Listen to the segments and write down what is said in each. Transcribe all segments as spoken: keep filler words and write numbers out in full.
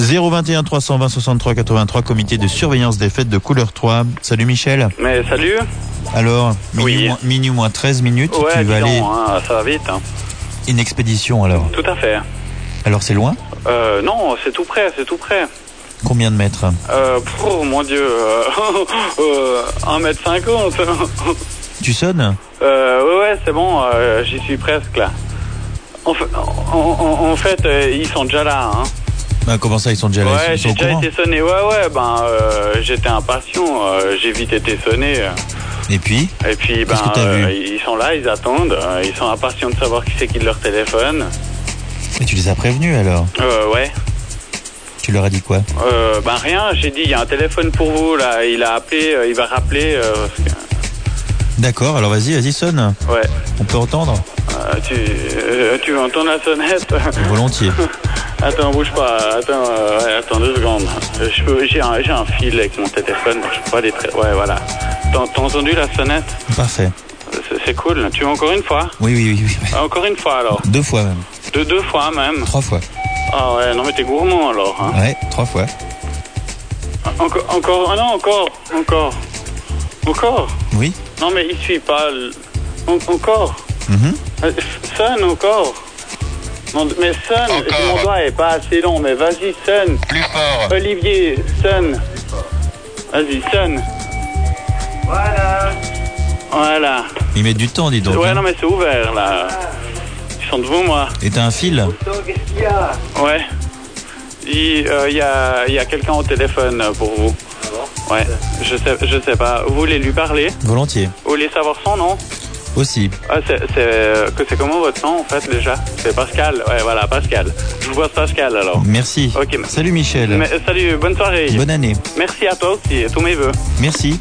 zéro vingt et un trois cent vingt soixante-trois quatre-vingt-trois, comité de surveillance des fêtes de couleur trois. Salut Michel. Mais salut. Alors, minuit, oui. moins, minuit moins treize minutes, ouais, tu vas aller... Hein, ça va vite. Hein. Une expédition alors. Tout à fait. Alors c'est loin? euh, Non, c'est tout près, c'est tout près. Combien de mètres? euh, Oh mon Dieu, euh, euh, un mètre cinquante. Tu sonnes? euh, Ouais, ouais, c'est bon, euh, j'y suis presque là. En fait, en, en, en fait euh, ils sont déjà là. Hein. Bah, comment ça, ils sont déjà là? Ouais, ils sont j'ai déjà été sonné. Ouais, ouais, ben, euh, j'étais impatient. Euh, j'ai vite été sonné. Euh. Et puis? Et puis, ben, euh, ils sont là, ils attendent. Euh, ils sont impatients de savoir qui c'est qui leur téléphone. Et tu les as prévenus alors? Euh, ouais. Tu leur as dit quoi? Euh, ben, rien. J'ai dit, il y a un téléphone pour vous, là. Il a appelé, euh, il va rappeler. Euh, parce que... D'accord, alors vas-y, vas-y, sonne. Ouais. On peut entendre? euh, tu, euh, tu veux entendre la sonnette? Volontiers. Attends, bouge pas. Attends, euh, ouais, attends deux secondes. Je peux, j'ai un, j'ai un fil avec mon téléphone. Je peux pas les tra- Ouais, voilà. T'as, t'as entendu la sonnette? Parfait. C'est, c'est cool. Tu veux encore une fois? Oui, oui, oui, oui. Encore une fois alors? Deux fois même. Deux, deux fois même? Trois fois. Ah ouais, non mais t'es gourmand alors. Hein. Ouais, trois fois. Encore, encore, ah non, encore, encore, encore. Oui. Non mais il suit pas. Le... En, encore. Mm-hmm. Sonne encore. Non, mais sonne. Mon doigt est pas assez long, mais vas-y sonne. Plus fort. Olivier, sonne. Vas-y sonne. Voilà. Voilà. Ils mettent du temps, dis donc. Ouais, hein. non mais c'est ouvert là. Ils sont devant moi. Et t'as un fil? Qu'est-ce qu'il y a? Ouais. Il euh, y a, y a quelqu'un au téléphone pour vous. Ah bon? Ouais. Je sais, je sais pas. Vous voulez lui parler? Volontiers. Vous voulez savoir son nom? Aussi. Ah, c'est, c'est, que c'est comment votre nom en fait déjà? C'est Pascal. Ouais, voilà, Pascal. Je vous vois Pascal alors. Merci. Ok. Salut Michel. Mais, salut, bonne soirée. Bonne année. Merci à toi aussi, et tous mes vœux. Merci.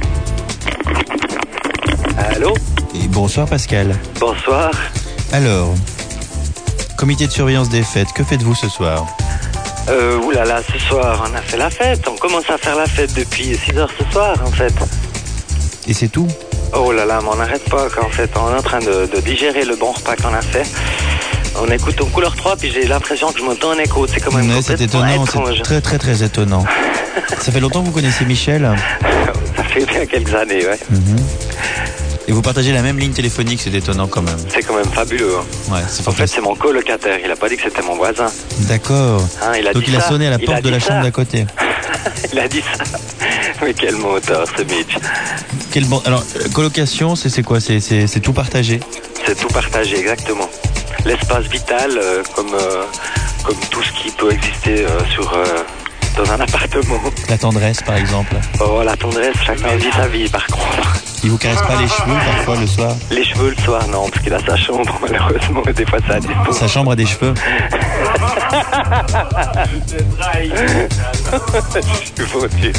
Allô? Et bonsoir Pascal. Bonsoir. Alors, comité de surveillance des fêtes, que faites-vous ce soir? Euh, oulala, ce soir, on a fait la fête. On commence à faire la fête depuis six heures ce soir, en fait. Et c'est tout? Oh là là, mais on n'arrête pas, en fait. On est en train de, de digérer le bon repas qu'on a fait. On écoute en couleur trois, puis j'ai l'impression que je m'entends en écho. C'est quand même ouais, complètement c'est étonnant, étrange. c'est très très très étonnant. Ça fait longtemps que vous connaissez Michel? Ça fait bien quelques années, ouais. Mm-hmm. Et vous partagez la même ligne téléphonique, c'est étonnant quand même. C'est quand même fabuleux. Hein. Ouais, c'est en fait, c'est mon colocataire. Il a pas dit que c'était mon voisin. D'accord. Hein, il a Donc dit il a ça. sonné à la il porte de la ça. chambre d'à côté. Il a dit ça. Mais quel moteur, ce Mitch. Quel bon. Alors, euh, colocation, c'est, c'est quoi c'est, c'est, c'est tout partagé? C'est tout partagé, exactement. L'espace vital, euh, comme, euh, comme tout ce qui peut exister euh, sur, euh, dans un appartement. La tendresse, par exemple. Oh, la tendresse, chacun vit sa vie, par contre. Il vous caresse pas les cheveux, parfois, le soir? Les cheveux, le soir, non, parce qu'il a sa chambre, malheureusement. Des fois, ça a dispo. Sa chambre a des cheveux? Je suis foutu.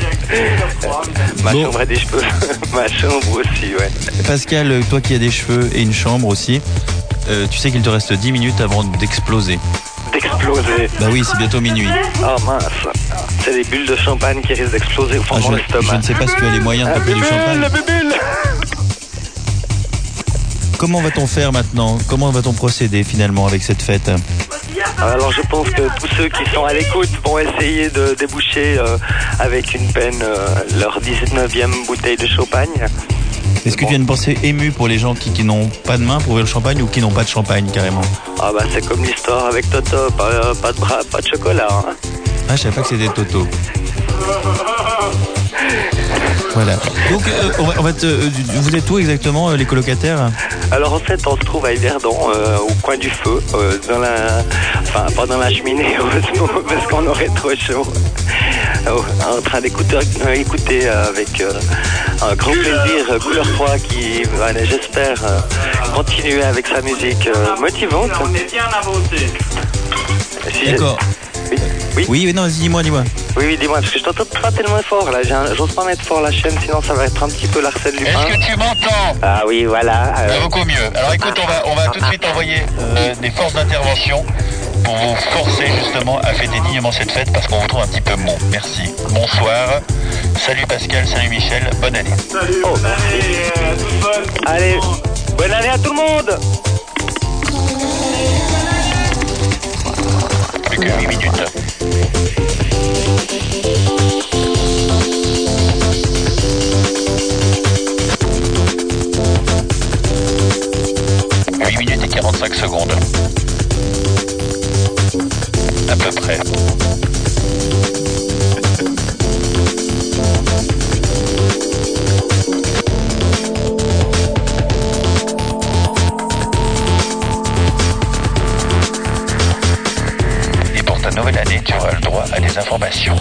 Ma Bon. chambre a des cheveux. Ma chambre aussi, ouais. Pascal, toi qui as des cheveux et une chambre aussi, euh, tu sais qu'il te reste dix minutes avant d'exploser. D'exploser. Bah oui, c'est bientôt minuit. Oh mince. C'est des bulles de champagne qui risquent d'exploser au fond Ah, de mon je, estomac. je ne sais pas si tu as les moyens de taper du champagne. La bubule. Comment va-t-on faire maintenant? Comment va-t-on procéder finalement avec cette fête? Alors je pense que tous ceux qui sont à l'écoute vont essayer de déboucher euh, avec une peine euh, leur dix-neuvième bouteille de champagne. Est-ce que bon. tu as une pensée émue pour les gens qui, qui n'ont pas de main pour ouvrir le champagne ou qui n'ont pas de champagne carrément? Ah bah c'est comme l'histoire avec Toto, pas, pas de bras, pas de chocolat. Hein. Ah, je savais pas que c'était Toto. Voilà. Donc, euh, on va, on va te, euh, vous êtes où exactement, euh, les colocataires? Alors en fait, on se trouve à Yverdon, euh, au coin du feu, euh, dans la, enfin pas dans la cheminée heureusement, parce qu'on aurait trop chaud. Euh, en train d'écouter, euh, écouter euh, avec euh, un grand plaisir euh, Couleur trois qui, voilà, j'espère, euh, continuer avec sa musique euh, motivante. On est bien avancé. Si D'accord. Oui, oui. Oui, mais non, vas-y, dis-moi, dis-moi. Oui, oui, dis-moi, parce que je t'entends pas tellement fort là. J'ai un... J'ose pas mettre fort la chaîne, sinon ça va être un petit peu l'Arsène Lupin. Est-ce que tu m'entends? Ah oui, voilà. Euh... Bah, beaucoup mieux. Alors écoute, on va, on va tout de suite envoyer euh, des forces d'intervention pour vous forcer justement à fêter dignement cette fête parce qu'on vous trouve un petit peu mou. Merci. Bonsoir. Salut Pascal, salut Michel, bonne année. Salut, Oh, bonne année, euh, toute bonne. Allez, bonne année à tout le monde. que huit minutes. huit minutes et quarante-cinq secondes. À peu près. Et pour ta nouvelle année, tu auras le droit à des informations.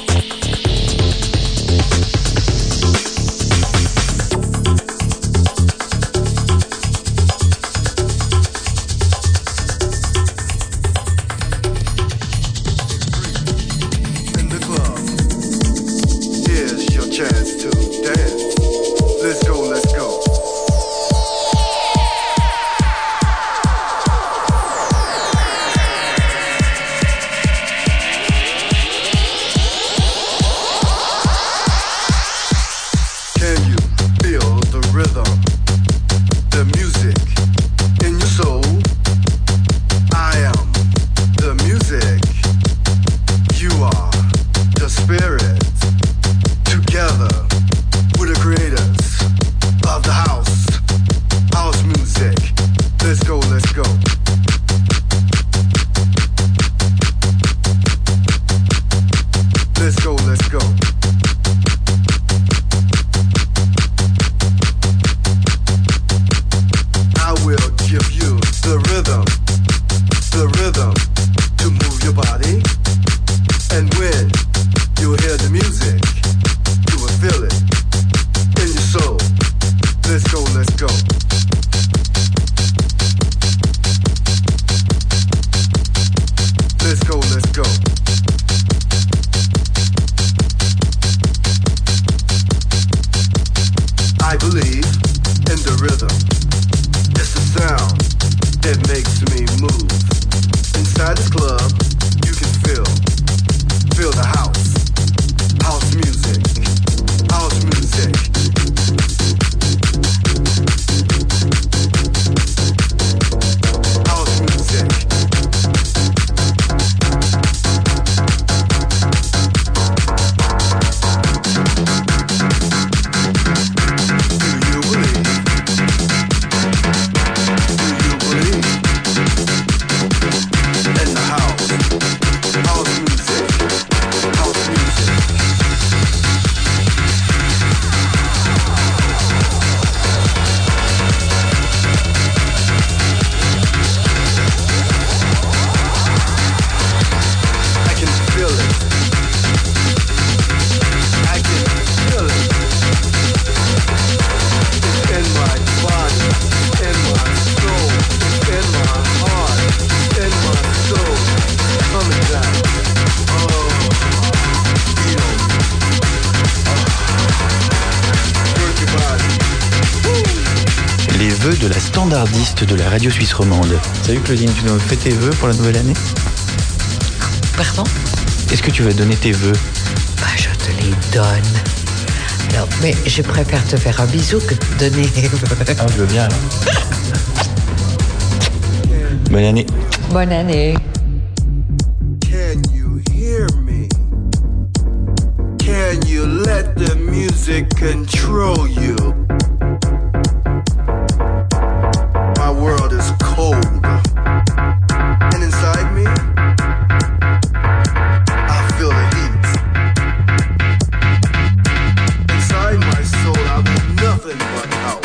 De la standardiste de la radio suisse romande. Salut Claudine, tu nous fais tes vœux pour la nouvelle année? Pardon? Est-ce que tu vas donner tes vœux? Bah, je te les donne. Alors, mais je préfère te faire un bisou que de donner les vœux. Ah, je veux bien. Bonne année. Bonne année. Can you hear me? Can you let the music control you? My world is cold, and inside me, I feel the heat. Inside my soul, I want nothing but house.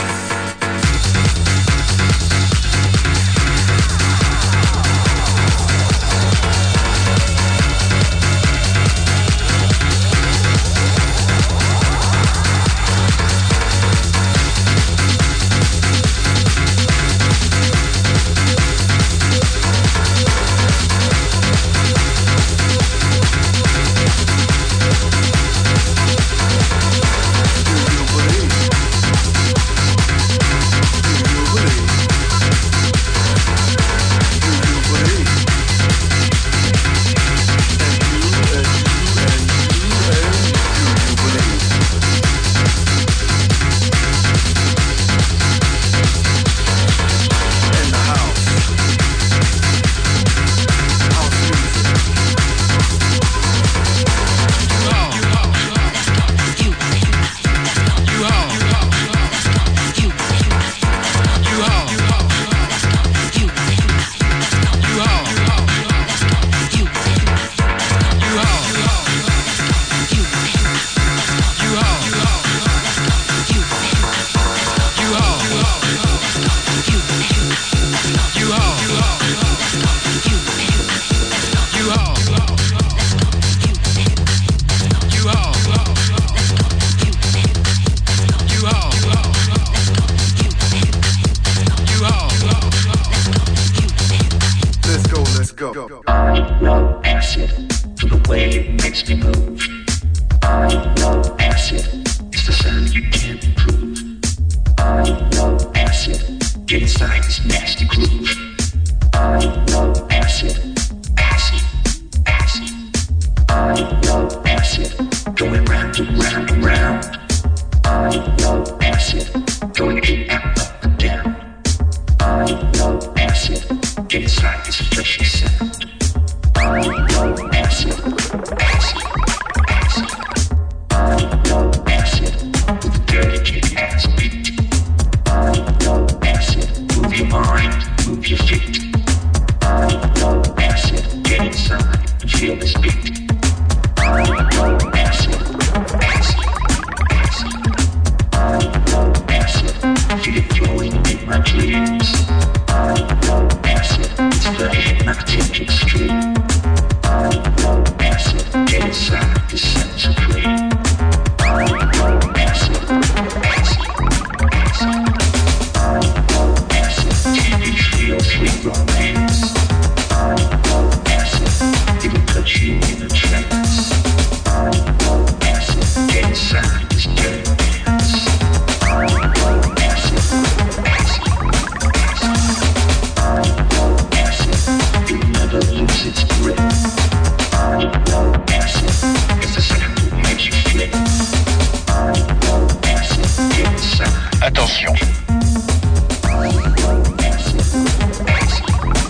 I love acid for the way it makes me move. I love acid, it's the sound you can't improve. I love acid, get inside this nasty groove. I love acid, acid, acid. I love acid, going round and round and round. I love acid, going in and up and down. I love acid, get inside this fleshy sound. I love acid, acid, acid. I love acid, with the dirty kick-ass beat. I love acid, move your mind, move your feet. I love acid, get inside and feel this beat. I love acid, acid, acid. I love acid, feel it flowing in my dreams. I love acid, it's the hypnotic extreme. I love acid, get inside this sense of dream. I love acid, acid, acid. I love acid, can you feel sweet romance? I love acid, it'll put you in a trance. I love acid, get inside this dirty dance. I love acid, acid, acid. I love acid, it'll never lose its grip. I love acid, it's the sound that makes you flip. I love acid, get inside. Attention. I love acid, acid,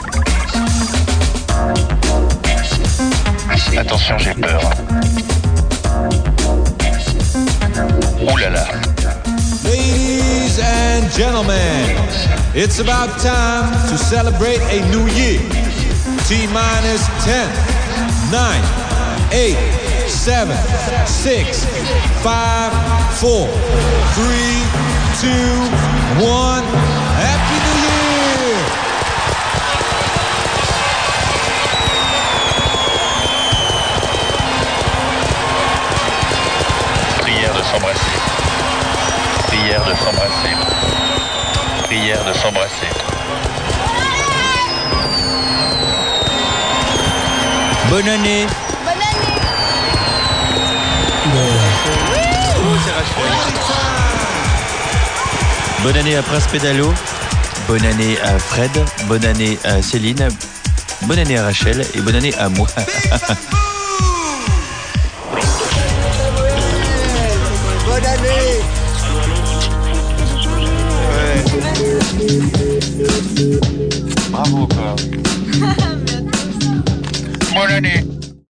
I love acid. I say Attention, j'ai peur. Ouh là là. Ladies and gentlemen, it's about time to celebrate a new year. T-minus ten, nine, eight, seven, six, five, four, three, two, one. Happy New Year! Prière de s'embrasser. Prière de s'embrasser. Prière de s'embrasser. Bonne année. Bonne année. Bonne année à Prince Pédalo. Bonne année à Fred. Bonne année à Céline. Bonne année à Rachel. Et bonne année à moi.